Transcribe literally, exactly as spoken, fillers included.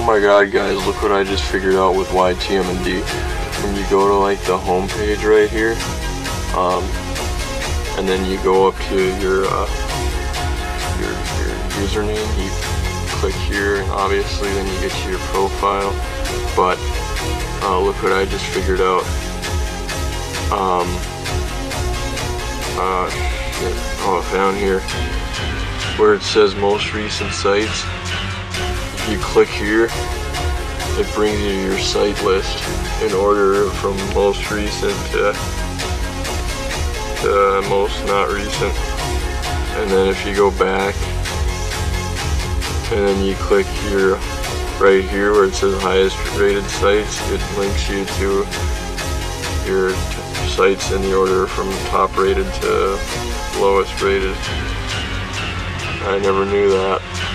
Oh my god, guys, look what I just figured out with Y T M N D. When you go to like the home page right here, um, and then you go up to your, uh, your, your username, you click here, and obviously then you get to your profile. But uh, look what I just figured out. Um, uh, shit. Oh, down here where it says most recent sites, if you click here, it brings you your site list in order from most recent to, to most not recent. And then if you go back and then you click here, right here where it says highest rated sites, it links you to your t- sites in the order from top rated to lowest rated. I never knew that.